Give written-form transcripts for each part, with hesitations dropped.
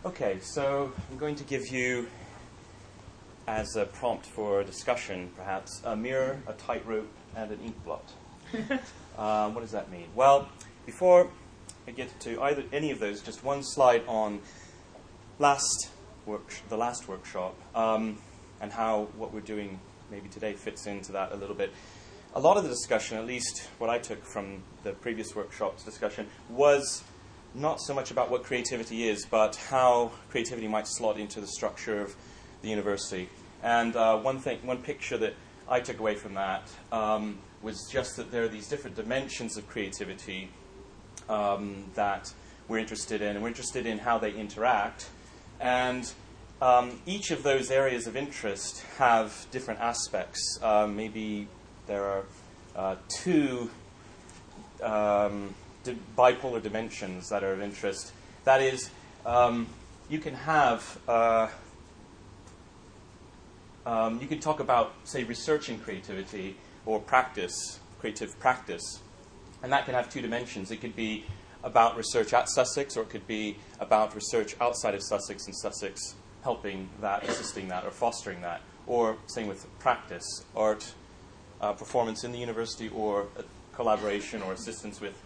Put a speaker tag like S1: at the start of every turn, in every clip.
S1: Okay, so I'm going to give you, as a prompt for a discussion, perhaps, a mirror, a tightrope, and an ink blot. What does that mean? Well, before I get to any of those, just one slide on the last workshop, and how what we're doing maybe today fits into that a little bit. A lot of the discussion, at least what I took from the previous workshop's discussion, was not so much about what creativity is, but how creativity might slot into the structure of the university. And one picture that I took away from that was just that there are these different dimensions of creativity that we're interested in, and we're interested in how they interact. And each of those areas of interest have different aspects. Maybe there are two bipolar dimensions that are of interest. That is, you can have, you could talk about, say, research in creativity or practice, creative practice, and that can have two dimensions. It could be about research at Sussex, or it could be about research outside of Sussex and Sussex helping that, assisting that, or fostering that. Or same with practice, art, performance in the university, or collaboration or assistance with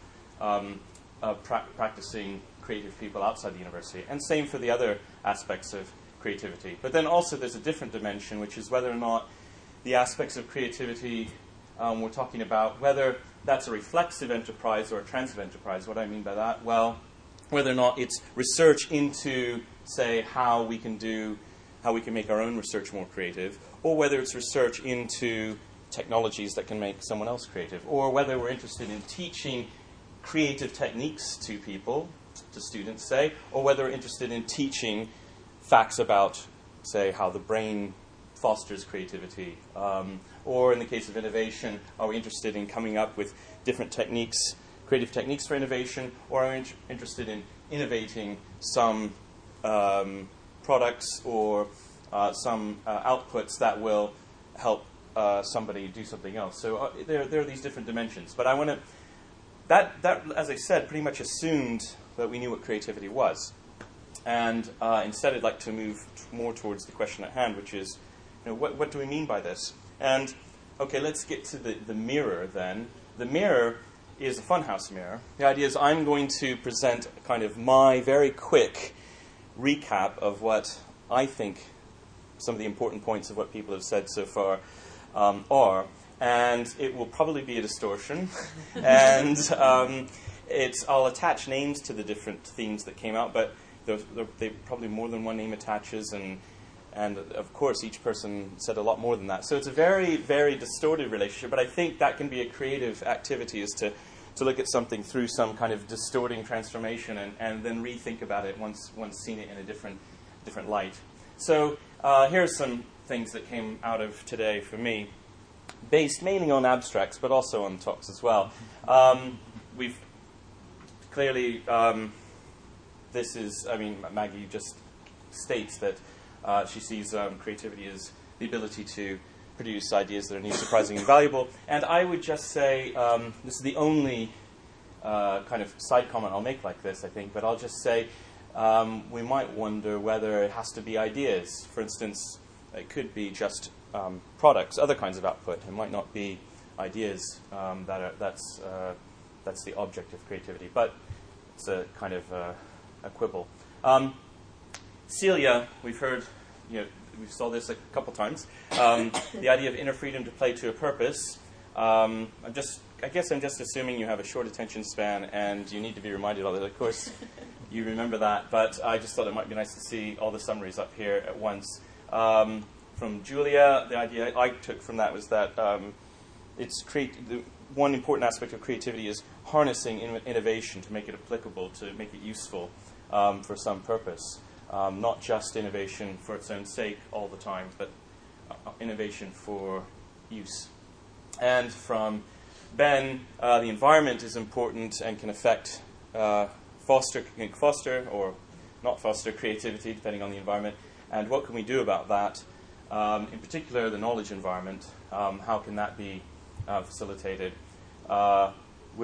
S1: practicing creative people outside the university. And same for the other aspects of creativity. But then also there's a different dimension, which is whether or not the aspects of creativity we're talking about, whether that's a reflexive enterprise or a transitive enterprise. What do I mean by that? Well, whether or not it's research into, say, how we can make our own research more creative, or whether it's research into technologies that can make someone else creative, or whether we're interested in teaching creative techniques to people, to students, say, or whether we're interested in teaching facts about, say, how the brain fosters creativity. Or in the case of innovation, are we interested in coming up with different techniques, creative techniques for innovation, or are we interested in innovating some products or some outputs that will help somebody do something else? So there are these different dimensions. But I want to... That, as I said, pretty much assumed that we knew what creativity was. And instead I'd like to move more towards the question at hand, which is, what do we mean by this? And, okay, let's get to the mirror then. The mirror is a funhouse mirror. The idea is I'm going to present kind of my very quick recap of what I think some of the important points of what people have said so far are. And it will probably be a distortion. And I'll attach names to the different themes that came out, but they probably more than one name attaches, and of course each person said a lot more than that. So it's a very, very distorted relationship, but I think that can be a creative activity, is to look at something through some kind of distorting transformation and then rethink about it once seen it in a different light. So here are some things that came out of today for me, based mainly on abstracts, but also on talks as well. We've clearly, this is, Maggie just states that she sees creativity as the ability to produce ideas that are new, surprising, and valuable. And I would just say, this is the only kind of side comment I'll make like this, I think, but I'll just say we might wonder whether it has to be ideas. For instance, it could be just products, other kinds of output. It might not be ideas that's the object of creativity, but it's a kind of a quibble. Celia, we've heard, we saw this a couple times. The idea of inner freedom to play to a purpose. I guess I'm just assuming you have a short attention span and you need to be reminded of it. Of course, you remember that, but I just thought it might be nice to see all the summaries up here at once. From Julia, the idea I took from that was that one important aspect of creativity is harnessing innovation to make it applicable, to make it useful for some purpose. Not just innovation for its own sake all the time, but innovation for use. And from Ben, the environment is important and can affect, foster or not foster creativity, depending on the environment. And what can we do about that? In particular, the knowledge environment. How can that be facilitated?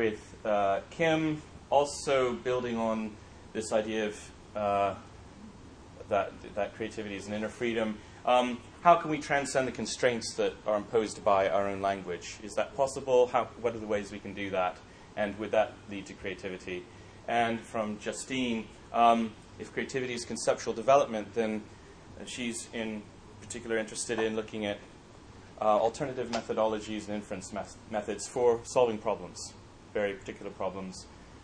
S1: With Kim, also building on this idea of that creativity is an inner freedom. How can we transcend the constraints that are imposed by our own language? Is that possible? What are the ways we can do that? And would that lead to creativity? And from Justine, if creativity is conceptual development, then she's in particular interested in looking at alternative methodologies and inference methods for solving problems, very particular problems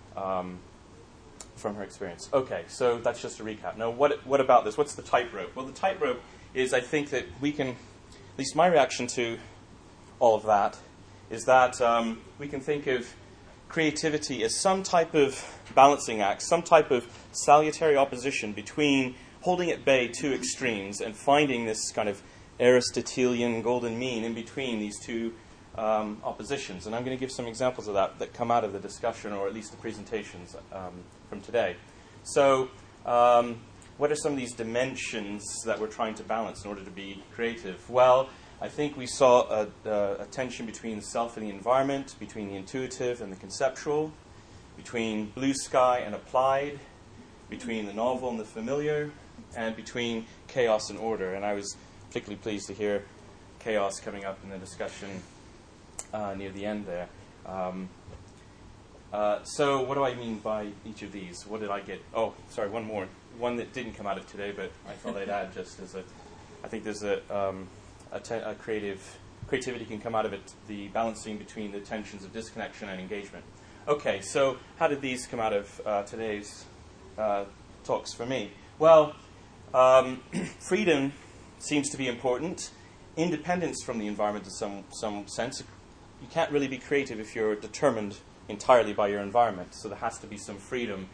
S1: from her experience. Okay, so that's just a recap. Now, what about this? What's the tightrope? Well, the tightrope is, I think, that we can, at least my reaction to all of that, is that we can think of creativity as some type of balancing act, some type of salutary opposition between holding at bay two extremes and finding this kind of Aristotelian golden mean in between these two oppositions. And I'm going to give some examples of that come out of the discussion, or at least the presentations from today. So what are some of these dimensions that we're trying to balance in order to be creative? Well, I think we saw a tension between the self and the environment, between the intuitive and the conceptual, between blue sky and applied, between the novel and the familiar, and between chaos and order. And I was particularly pleased to hear chaos coming up in the discussion near the end there. So what do I mean by each of these? What did I get? Oh, sorry, one more. One that didn't come out of today, but I thought I'd add just as I think there's a creativity can come out of it, the balancing between the tensions of disconnection and engagement. Okay, so how did these come out of today's talks for me? Well, freedom seems to be important. Independence from the environment in some sense. You can't really be creative if you're determined entirely by your environment, so there has to be some freedom.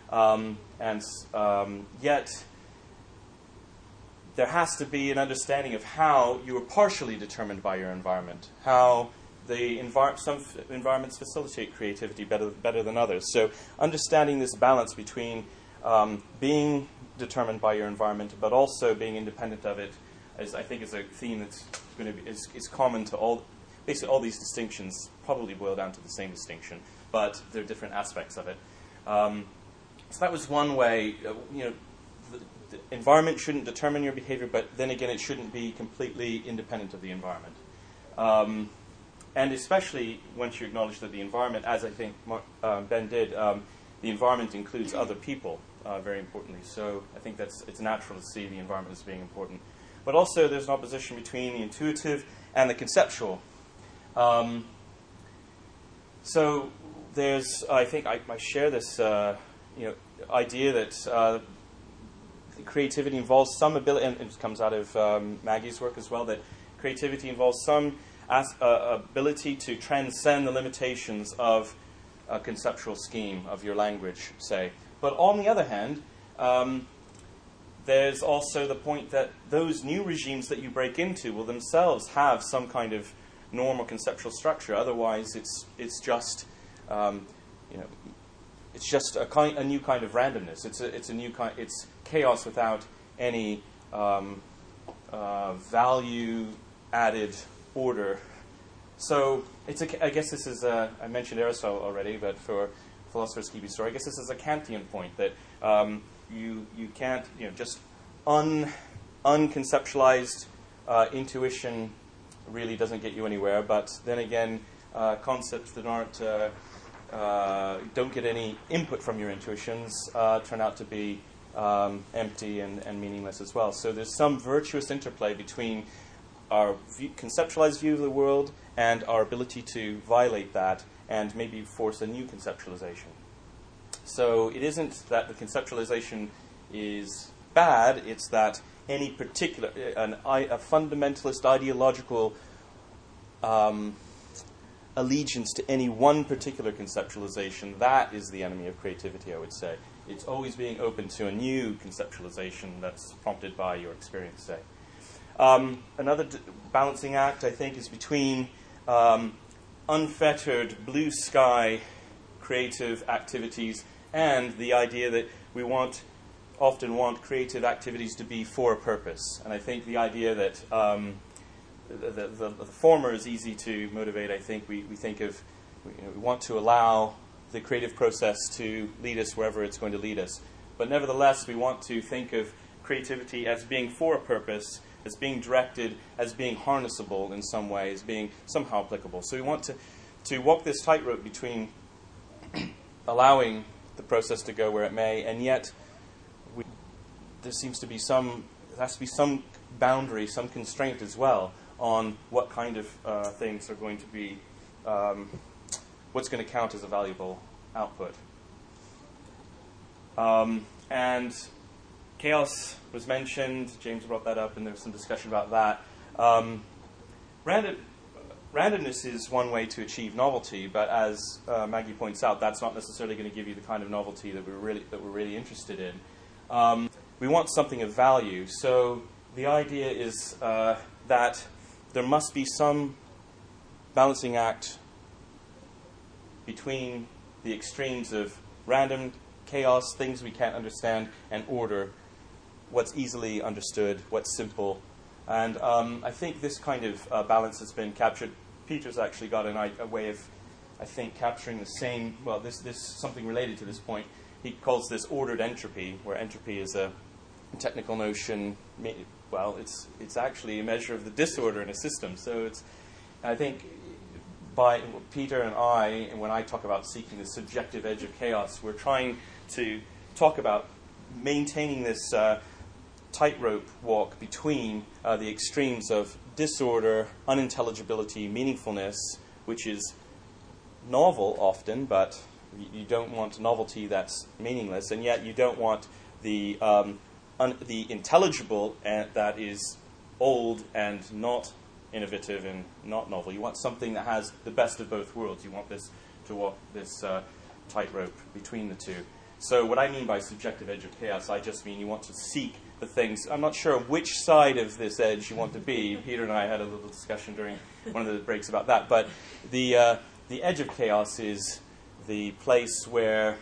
S1: Yet, there has to be an understanding of how you are partially determined by your environment, how some environments facilitate creativity better than others. So understanding this balance between being determined by your environment, but also being independent of it, I think is a theme that's going to be is common to basically all these distinctions. Probably boil down to the same distinction, but there are different aspects of it. So that was one way. The environment shouldn't determine your behavior, but then again, it shouldn't be completely independent of the environment. And especially once you acknowledge that the environment, as I think Ben did, the environment includes other people, very importantly. So I think it's natural to see the environment as being important. But also there's an opposition between the intuitive and the conceptual. So there's, I think I share this idea that creativity involves some ability, and it comes out of Maggie's work as well, that creativity involves some ability to transcend the limitations of a conceptual scheme of your language, say. But on the other hand, there's also the point that those new regimes that you break into will themselves have some kind of norm or conceptual structure. Otherwise, it's just it's just a new kind of randomness. It's a new kind. It's chaos without any value added order. So I guess this is I mentioned Aristotle already, but for philosophers keeping story, I guess this is a Kantian point that you can't just unconceptualized intuition really doesn't get you anywhere. But then again, concepts that don't get any input from your intuitions turn out to be empty and meaningless as well. So there's some virtuous interplay between our conceptualized view of the world and our ability to violate that and maybe force a new conceptualization. So it isn't that the conceptualization is bad, it's that any particular, a fundamentalist ideological allegiance to any one particular conceptualization, that is the enemy of creativity, I would say. It's always being open to a new conceptualization that's prompted by your experience, say. Another balancing act, I think, is between unfettered blue sky creative activities and the idea that we often want creative activities to be for a purpose. And I think the idea that the former is easy to motivate. I think we think of, we want to allow the creative process to lead us wherever it's going to lead us. But nevertheless, we want to think of creativity as being for a purpose, as being directed, as being harnessable in some way, as being somehow applicable. So we want to walk this tightrope between allowing the process to go where it may, and yet there has to be some boundary, some constraint as well on what kind of things are going to be, what's going to count as a valuable output. And chaos was mentioned. James brought that up, and there was some discussion about that. Randomness is one way to achieve novelty, but as Maggie points out, that's not necessarily going to give you the kind of novelty that we're really interested in. We want something of value. So the idea is that there must be some balancing act between the extremes of random, chaos, things we can't understand, and order, what's easily understood, what's simple. And I think this kind of balance has been captured. Peter's actually got a way of, I think, capturing the same, well, this something related to this point. He calls this ordered entropy, where entropy is a technical notion. Well, it's actually a measure of the disorder in a system. So I think by Peter and I, and when I talk about seeking the subjective edge of chaos, we're trying to talk about maintaining this tightrope walk between the extremes of disorder, unintelligibility, meaningfulness, which is novel often, but you don't want novelty that's meaningless, and yet you don't want the intelligible that is old and not innovative and not novel. You want something that has the best of both worlds. You want this to walk this tightrope between the two. So what I mean by subjective edge of chaos, I just mean you want to seek the things. I'm not sure which side of this edge you want to be. What I had a little discussion during one of the breaks about that. But the edge of chaos is the place where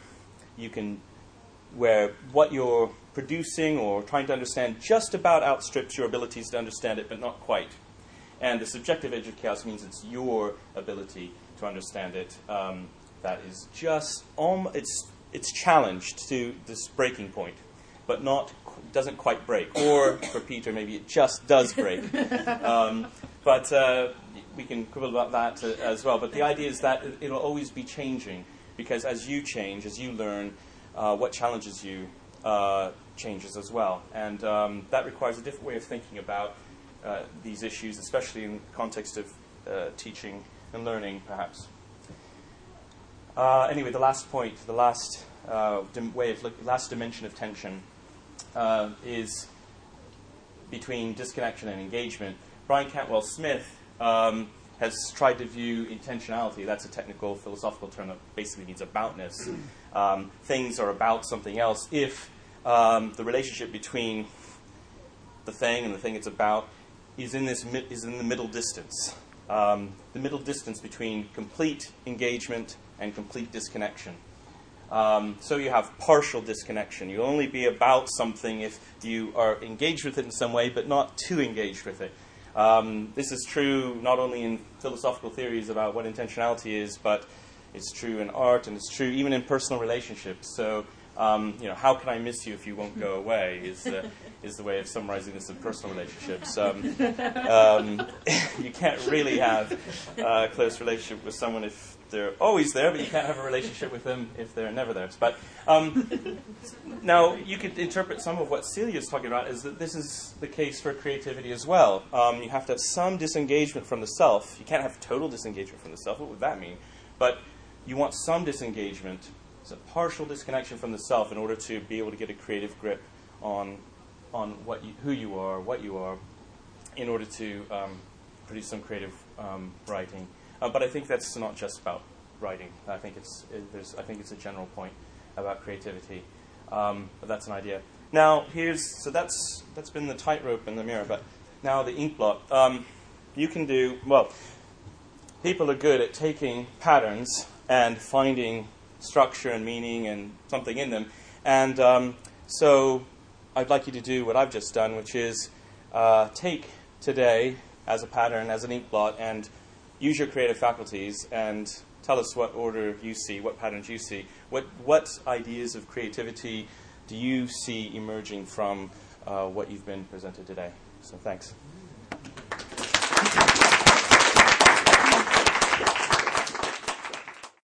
S1: where what you're producing or trying to understand just about outstrips your abilities to understand it, but not quite. And the subjective edge of chaos means it's your ability to understand it that is just it's challenged to this breaking point, but doesn't quite break. Or for Peter, maybe it just does break. But we can quibble about that as well. But the idea is that it'll always be changing, because as you change, as you learn, what challenges you changes as well. And that requires a different way of thinking about these issues, especially in the context of teaching and learning, perhaps. Anyway, the last point, the last last dimension of tension is between disconnection and engagement. Brian Cantwell Smith has tried to view intentionality. That's a technical philosophical term that basically means aboutness. Things are about something else if the relationship between the thing and the thing it's about is in the middle distance. The middle distance between complete engagement and complete disconnection. So you have partial disconnection. You'll only be about something if you are engaged with it in some way, but not too engaged with it. This is true not only in philosophical theories about what intentionality is, but it's true in art, and it's true even in personal relationships. So, how can I miss you if you won't go away is the way of summarizing this in personal relationships. You can't really have a close relationship with someone if they're always there, but you can't have a relationship with them if they're never there. But now you could interpret some of what Celia's talking about is that this is the case for creativity as well. You have to have some disengagement from the self. You can't have total disengagement from the self. What would that mean? But you want some disengagement. It's a partial disconnection from the self in order to be able to get a creative grip on who you are, what you are, in order to produce some creative writing. But I think that's not just about writing. I think it's a general point about creativity. But that's an idea. Now that's been the tightrope and the mirror. But now the ink blot. You can do people are good at taking patterns and finding structure and meaning and something in them. And so I'd like you to do what I've just done, which is take today as a pattern, as an ink blot, and use your creative faculties and tell us what order you see, what patterns you see. What ideas of creativity do you see emerging from what you've been presented today. So thanks.